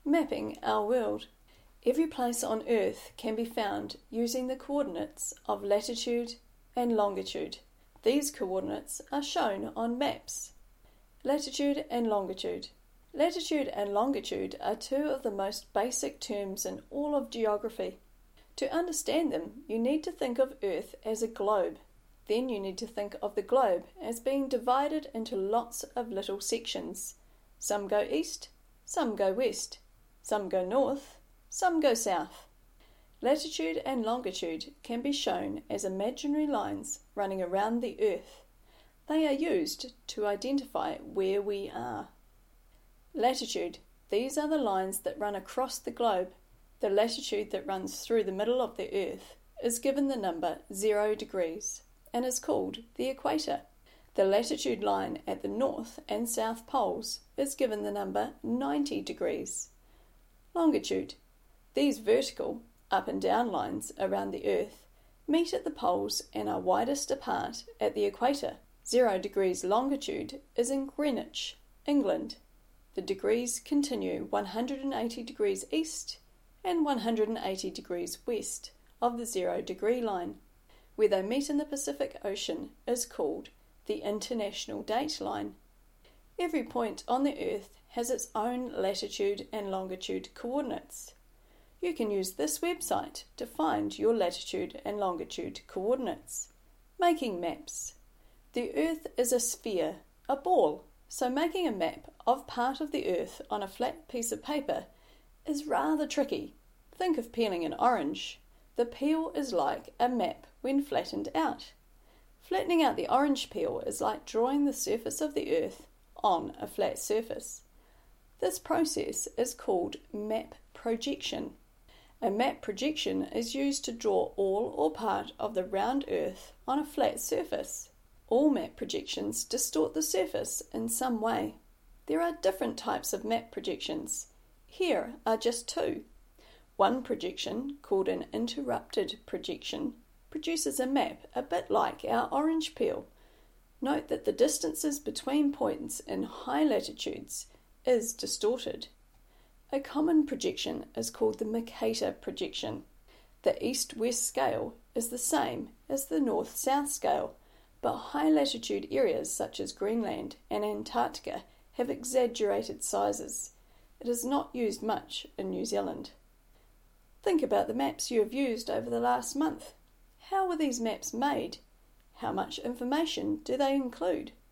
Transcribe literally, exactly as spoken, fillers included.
Mapping our world. Every place on Earth can be found using the coordinates of latitude and longitude. These coordinates are shown on maps. Latitude and longitude. Latitude and longitude are two of the most basic terms in all of geography. To understand them, you need to think of Earth as a globe. Then you need to think of the globe as being divided into lots of little sections. Some go east, some go west, some go north, some go south. Latitude and longitude can be shown as imaginary lines running around the Earth. They are used to identify where we are. Latitude. These are the lines that run across the globe. The latitude that runs through the middle of the Earth is given the number zero degrees and is called the equator. The latitude line at the north and south poles is given the number ninety degrees. Longitude. These vertical, up and down lines around the Earth meet at the poles and are widest apart at the equator. Zero degrees longitude is in Greenwich, England. The degrees continue one hundred eighty degrees east and one hundred eighty degrees west of the zero degree line. Where they meet in the Pacific Ocean is called the International Date Line. Every point on the Earth has its own latitude and longitude coordinates. You can use this website to find your latitude and longitude coordinates. Making maps. The Earth is a sphere, a ball, so making a map of part of the Earth on a flat piece of paper is rather tricky. Think of peeling an orange. The peel is like a map when flattened out. Flattening out the orange peel is like drawing the surface of the Earth on a flat surface. This process is called map projection. A map projection is used to draw all or part of the round Earth on a flat surface. All map projections distort the surface in some way. There are different types of map projections. Here are just two. One projection, called an interrupted projection, produces a map a bit like our orange peel. Note that the distances between points in high latitudes is distorted. A common projection is called the Mercator projection. The east-west scale is the same as the north-south scale, but high latitude areas such as Greenland and Antarctica have exaggerated sizes. It is not used much in New Zealand. Think about the maps you have used over the last month. How were these maps made? How much information do they include?